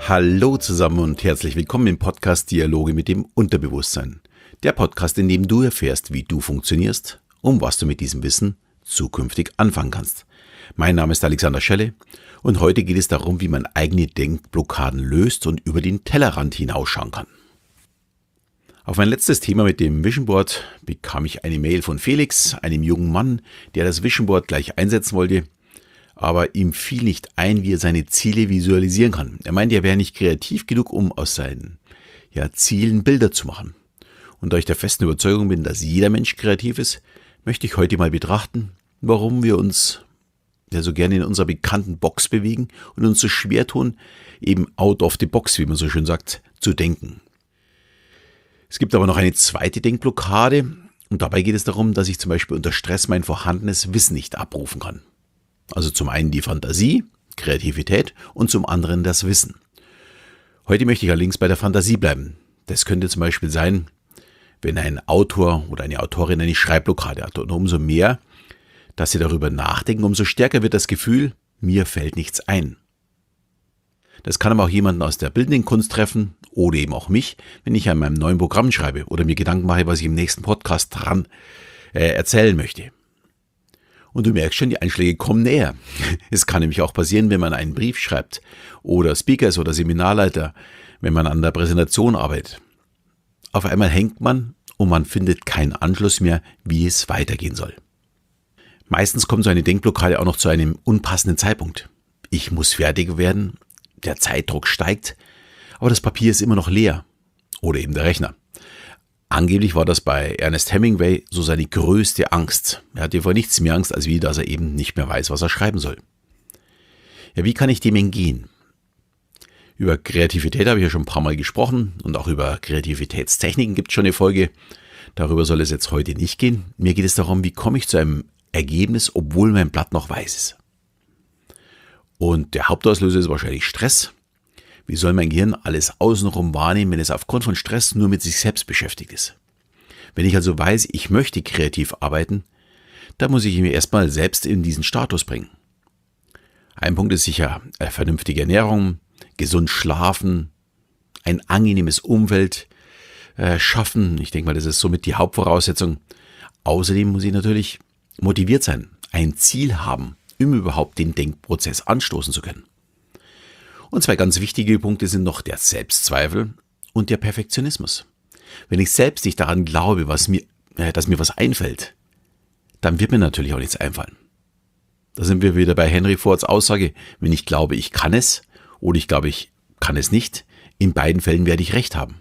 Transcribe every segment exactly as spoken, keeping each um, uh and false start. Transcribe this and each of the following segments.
Hallo zusammen und herzlich willkommen im Podcast Dialoge mit dem Unterbewusstsein. Der Podcast, in dem du erfährst, wie du funktionierst und was du mit diesem Wissen zukünftig anfangen kannst. Mein Name ist Alexander Schelle und heute geht es darum, wie man eigene Denkblockaden löst und über den Tellerrand hinausschauen kann. Auf mein letztes Thema mit dem Vision Board bekam ich eine Mail von Felix, einem jungen Mann, der das Vision Board gleich einsetzen wollte. Aber ihm fiel nicht ein, wie er seine Ziele visualisieren kann. Er meinte, er wäre nicht kreativ genug, um aus seinen ja, Zielen Bilder zu machen. Und da ich der festen Überzeugung bin, dass jeder Mensch kreativ ist, möchte ich heute mal betrachten, warum wir uns ja so gerne in unserer bekannten Box bewegen und uns so schwer tun, eben out of the box, wie man so schön sagt, zu denken. Es gibt aber noch eine zweite Denkblockade und dabei geht es darum, dass ich zum Beispiel unter Stress mein vorhandenes Wissen nicht abrufen kann. Also zum einen die Fantasie, Kreativität und zum anderen das Wissen. Heute möchte ich allerdings bei der Fantasie bleiben. Das könnte zum Beispiel sein, wenn ein Autor oder eine Autorin eine Schreibblockade hat. Und umso mehr, dass sie darüber nachdenken, umso stärker wird das Gefühl, mir fällt nichts ein. Das kann aber auch jemanden aus der bildenden Kunst treffen oder eben auch mich, wenn ich an meinem neuen Programm schreibe oder mir Gedanken mache, was ich im nächsten Podcast dran äh, erzählen möchte. Und du merkst schon, die Einschläge kommen näher. Es kann nämlich auch passieren, wenn man einen Brief schreibt oder Speaker ist oder Seminarleiter, wenn man an der Präsentation arbeitet. Auf einmal hängt man und man findet keinen Anschluss mehr, wie es weitergehen soll. Meistens kommt so eine Denkblockade auch noch zu einem unpassenden Zeitpunkt. Ich muss fertig werden, der Zeitdruck steigt, aber das Papier ist immer noch leer oder eben der Rechner. Angeblich war das bei Ernest Hemingway so seine größte Angst. Er hatte vor nichts mehr Angst, als wie, dass er eben nicht mehr weiß, was er schreiben soll. Ja, wie kann ich dem entgehen? Über Kreativität habe ich ja schon ein paar Mal gesprochen und auch über Kreativitätstechniken gibt es schon eine Folge. Darüber soll es jetzt heute nicht gehen. Mir geht es darum, wie komme ich zu einem Ergebnis, obwohl mein Blatt noch weiß ist. Und der Hauptauslöser ist wahrscheinlich Stress. Wie soll mein Gehirn alles außenrum wahrnehmen, wenn es aufgrund von Stress nur mit sich selbst beschäftigt ist? Wenn ich also weiß, ich möchte kreativ arbeiten, dann muss ich mich erstmal selbst in diesen Status bringen. Ein Punkt ist sicher äh, vernünftige Ernährung, gesund schlafen, ein angenehmes Umfeld äh, schaffen. Ich denke mal, das ist somit die Hauptvoraussetzung. Außerdem muss ich natürlich motiviert sein, ein Ziel haben, um überhaupt den Denkprozess anstoßen zu können. Und zwei ganz wichtige Punkte sind noch der Selbstzweifel und der Perfektionismus. Wenn ich selbst nicht daran glaube, was mir, äh, dass mir was einfällt, dann wird mir natürlich auch nichts einfallen. Da sind wir wieder bei Henry Fords Aussage, wenn ich glaube, ich kann es oder ich glaube, ich kann es nicht, in beiden Fällen werde ich recht haben.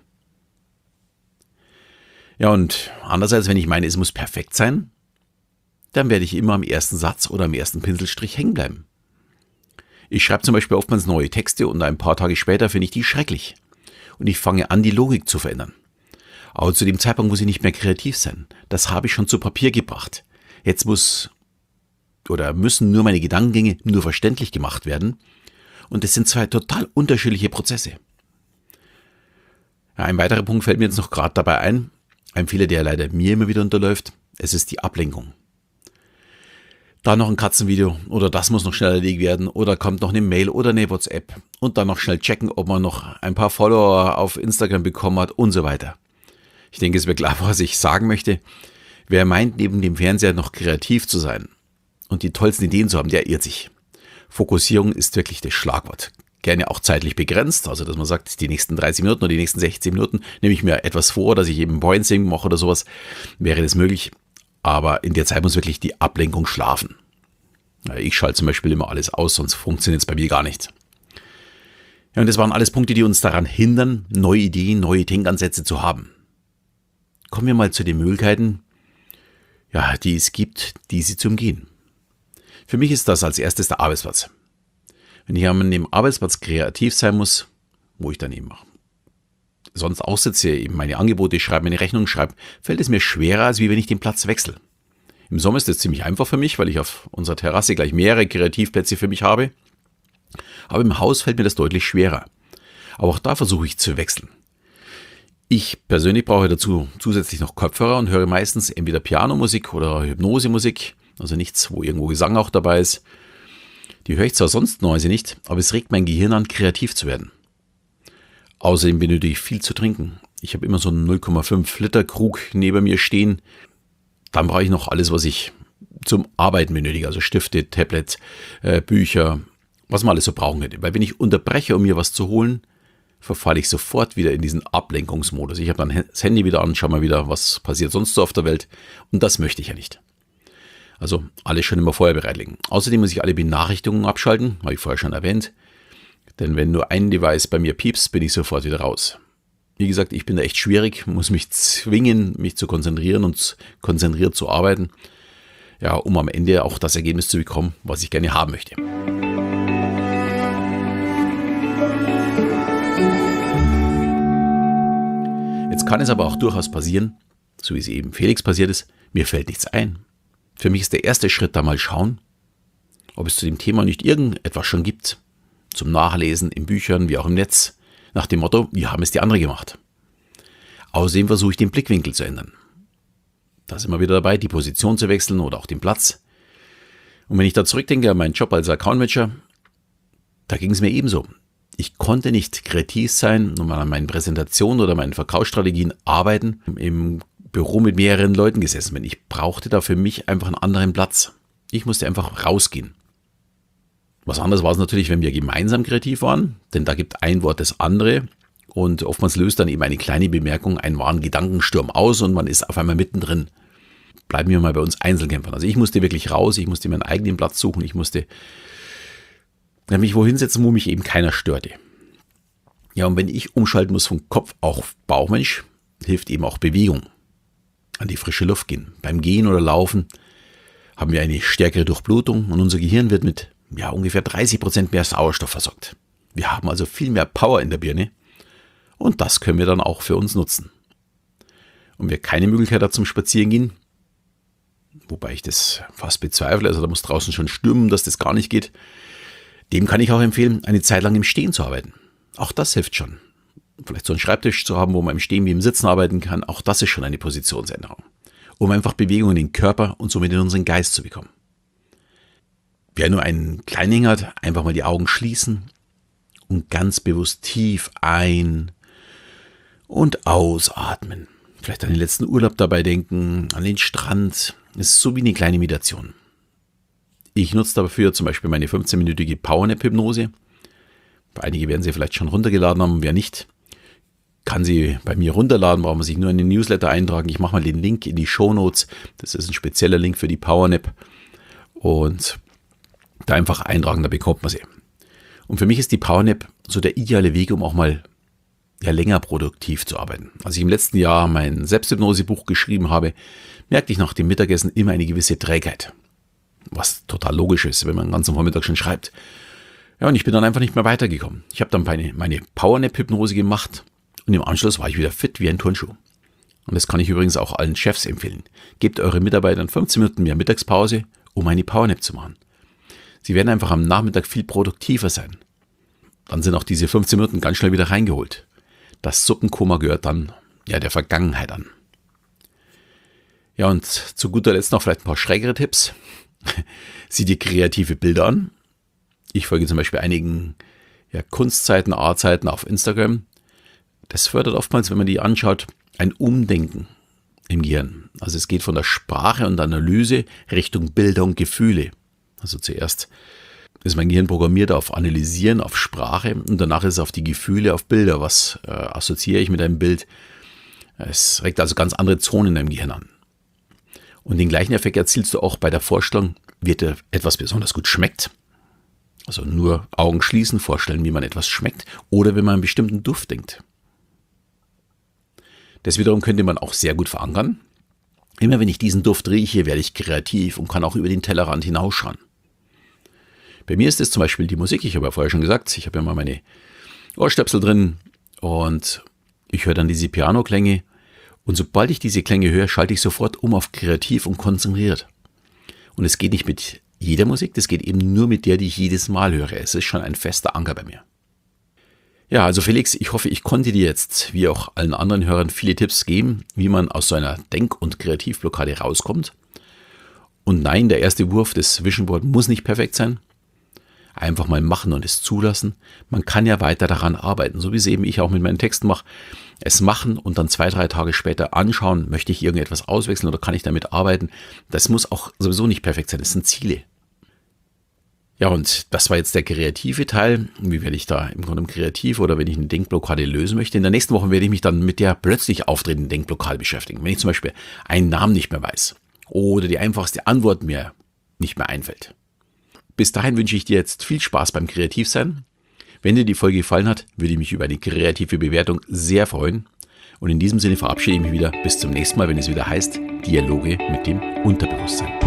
Ja, und andererseits, wenn ich meine, es muss perfekt sein, dann werde ich immer am ersten Satz oder am ersten Pinselstrich hängen bleiben. Ich schreibe zum Beispiel oftmals neue Texte und ein paar Tage später finde ich die schrecklich. Und ich fange an, die Logik zu verändern. Aber zu dem Zeitpunkt muss ich nicht mehr kreativ sein. Das habe ich schon zu Papier gebracht. Jetzt muss oder müssen nur meine Gedankengänge nur verständlich gemacht werden. Und das sind zwei total unterschiedliche Prozesse. Ja, ein weiterer Punkt fällt mir jetzt noch gerade dabei ein. Ein Fehler, der leider mir immer wieder unterläuft. Es ist die Ablenkung. Da noch ein Katzenvideo oder das muss noch schnell erledigt werden oder kommt noch eine Mail oder eine WhatsApp und dann noch schnell checken, ob man noch ein paar Follower auf Instagram bekommen hat und so weiter. Ich denke, es wird klar, was ich sagen möchte. Wer meint, neben dem Fernseher noch kreativ zu sein und die tollsten Ideen zu haben, der irrt sich. Fokussierung ist wirklich das Schlagwort. Gerne auch zeitlich begrenzt, also dass man sagt, die nächsten dreißig Minuten oder die nächsten sechzehn Minuten nehme ich mir etwas vor, dass ich eben Brainstorming mache oder sowas, wäre das möglich. Aber in der Zeit muss wirklich die Ablenkung schlafen. Ich schalte zum Beispiel immer alles aus, sonst funktioniert es bei mir gar nicht. Ja, und das waren alles Punkte, die uns daran hindern, neue Ideen, neue Denkansätze zu haben. Kommen wir mal zu den Möglichkeiten, ja, die es gibt, diese zu umgehen. Für mich ist das als erstes der Arbeitsplatz. Wenn ich an dem Arbeitsplatz kreativ sein muss, wo ich dann eben mache. Sonst aussitze, eben meine Angebote schreibe, meine Rechnung schreibe, fällt es mir schwerer, als wie wenn ich den Platz wechsle. Im Sommer ist das ziemlich einfach für mich, weil ich auf unserer Terrasse gleich mehrere Kreativplätze für mich habe. Aber im Haus fällt mir das deutlich schwerer. Aber auch da versuche ich zu wechseln. Ich persönlich brauche dazu zusätzlich noch Kopfhörer und höre meistens entweder Pianomusik oder Hypnosemusik, also nichts, wo irgendwo Gesang auch dabei ist. Die höre ich zwar sonst normalerweise nicht, aber es regt mein Gehirn an, kreativ zu werden. Außerdem benötige ich viel zu trinken. Ich habe immer so einen null Komma fünf Liter Krug neben mir stehen. Dann brauche ich noch alles, was ich zum Arbeiten benötige, also Stifte, Tablet, äh, Bücher, was man alles so brauchen könnte. Weil wenn ich unterbreche, um mir was zu holen, verfalle ich sofort wieder in diesen Ablenkungsmodus. Ich habe dann das Handy wieder an, schau mal wieder, was passiert sonst so auf der Welt. Und das möchte ich ja nicht. Also alles schon immer vorher bereitlegen. Außerdem muss ich alle Benachrichtigungen abschalten, habe ich vorher schon erwähnt. Denn wenn nur ein Device bei mir piepst, bin ich sofort wieder raus. Wie gesagt, ich bin da echt schwierig, muss mich zwingen, mich zu konzentrieren und konzentriert zu arbeiten. Ja, um am Ende auch das Ergebnis zu bekommen, was ich gerne haben möchte. Jetzt kann es aber auch durchaus passieren, so wie es eben Felix passiert ist, mir fällt nichts ein. Für mich ist der erste Schritt da mal schauen, ob es zu dem Thema nicht irgendetwas schon gibt, zum Nachlesen in Büchern wie auch im Netz, nach dem Motto, wie haben es die anderen gemacht. Außerdem versuche ich den Blickwinkel zu ändern. Da sind wir wieder dabei, die Position zu wechseln oder auch den Platz. Und wenn ich da zurückdenke an meinen Job als Account Manager, da ging es mir ebenso. Ich konnte nicht kreativ sein und an meinen Präsentationen oder meinen Verkaufsstrategien arbeiten, im Büro mit mehreren Leuten gesessen bin. Ich brauchte da für mich einfach einen anderen Platz. Ich musste einfach rausgehen. Was anderes war es natürlich, wenn wir gemeinsam kreativ waren, denn da gibt ein Wort das andere und oftmals löst dann eben eine kleine Bemerkung einen wahren Gedankensturm aus und man ist auf einmal mittendrin. Bleiben wir mal bei uns Einzelkämpfern. Also ich musste wirklich raus, ich musste meinen eigenen Platz suchen, ich musste mich wohin setzen, wo mich eben keiner störte. Ja, und wenn ich umschalten muss von Kopf auf Bauchmensch, hilft eben auch Bewegung. An die frische Luft gehen. Beim Gehen oder Laufen haben wir eine stärkere Durchblutung und unser Gehirn wird mit ja, ungefähr dreißig Prozent mehr Sauerstoff versorgt. Wir haben also viel mehr Power in der Birne und das können wir dann auch für uns nutzen. Und wer keine Möglichkeit hat zum Spazierengehen, wobei ich das fast bezweifle, also da muss draußen schon stürmen, dass das gar nicht geht, dem kann ich auch empfehlen, eine Zeit lang im Stehen zu arbeiten. Auch das hilft schon. Vielleicht so einen Schreibtisch zu haben, wo man im Stehen wie im Sitzen arbeiten kann, auch das ist schon eine Positionsänderung. Um einfach Bewegung in den Körper und somit in unseren Geist zu bekommen. Wer nur einen kleinen hat, einfach mal die Augen schließen und ganz bewusst tief ein- und ausatmen. Vielleicht an den letzten Urlaub dabei denken, an den Strand. Es ist so wie eine kleine Meditation. Ich nutze dafür zum Beispiel meine fünfzehnminütige Powernap-Hypnose. Einige werden sie vielleicht schon runtergeladen haben, wer nicht, kann sie bei mir runterladen, braucht man sich nur in den Newsletter eintragen. Ich mache mal den Link in die Shownotes. Das ist ein spezieller Link für die Powernap. Und da einfach eintragen, da bekommt man sie. Und für mich ist die Powernap so der ideale Weg, um auch mal ja, länger produktiv zu arbeiten. Als ich im letzten Jahr mein Selbsthypnosebuch geschrieben habe, merkte ich nach dem Mittagessen immer eine gewisse Trägheit. Was total logisch ist, wenn man den ganzen Vormittag schon schreibt. Ja, und ich bin dann einfach nicht mehr weitergekommen. Ich habe dann meine, meine Powernap-Hypnose gemacht und im Anschluss war ich wieder fit wie ein Turnschuh. Und das kann ich übrigens auch allen Chefs empfehlen. Gebt euren Mitarbeitern fünfzehn Minuten mehr Mittagspause, um eine Powernap zu machen. Sie werden einfach am Nachmittag viel produktiver sein. Dann sind auch diese fünfzehn Minuten ganz schnell wieder reingeholt. Das Suppenkoma gehört dann ja der Vergangenheit an. Ja, und zu guter Letzt noch vielleicht ein paar schrägere Tipps. Sieh dir kreative Bilder an. Ich folge zum Beispiel einigen ja, Kunstseiten, Artseiten auf Instagram. Das fördert oftmals, wenn man die anschaut, ein Umdenken im Gehirn. Also es geht von der Sprache und Analyse Richtung Bilder und Gefühle. Also zuerst ist mein Gehirn programmiert auf Analysieren, auf Sprache und danach ist es auf die Gefühle, auf Bilder. Was äh, assoziiere ich mit einem Bild? Es regt also ganz andere Zonen in deinem Gehirn an. Und den gleichen Effekt erzielst du auch bei der Vorstellung, wie dir etwas besonders gut schmeckt. Also nur Augen schließen, vorstellen, wie man etwas schmeckt oder wenn man einen bestimmten Duft denkt. Das wiederum könnte man auch sehr gut verankern. Immer wenn ich diesen Duft rieche, werde ich kreativ und kann auch über den Tellerrand hinausschauen. Bei mir ist es zum Beispiel die Musik. Ich habe ja vorher schon gesagt, ich habe ja mal meine Ohrstöpsel drin und ich höre dann diese Pianoklänge. Und sobald ich diese Klänge höre, schalte ich sofort um auf kreativ und konzentriert. Und es geht nicht mit jeder Musik, das geht eben nur mit der, die ich jedes Mal höre. Es ist schon ein fester Anker bei mir. Ja, also Felix, ich hoffe, ich konnte dir jetzt, wie auch allen anderen Hörern, viele Tipps geben, wie man aus so einer Denk- und Kreativblockade rauskommt. Und nein, der erste Wurf des Vision Board muss nicht perfekt sein. Einfach mal machen und es zulassen. Man kann ja weiter daran arbeiten, so wie es eben ich auch mit meinen Texten mache. Es machen und dann zwei, drei Tage später anschauen, möchte ich irgendetwas auswechseln oder kann ich damit arbeiten. Das muss auch sowieso nicht perfekt sein, das sind Ziele. Ja, und das war jetzt der kreative Teil. Wie werde ich da im Grunde kreativ oder wenn ich eine Denkblockade lösen möchte? In der nächsten Woche werde ich mich dann mit der plötzlich auftretenden Denkblockade beschäftigen. Wenn ich zum Beispiel einen Namen nicht mehr weiß oder die einfachste Antwort mir nicht mehr einfällt. Bis dahin wünsche ich dir jetzt viel Spaß beim Kreativsein. Wenn dir die Folge gefallen hat, würde ich mich über eine kreative Bewertung sehr freuen. Und in diesem Sinne verabschiede ich mich wieder. Bis zum nächsten Mal, wenn es wieder heißt, Dialoge mit dem Unterbewusstsein.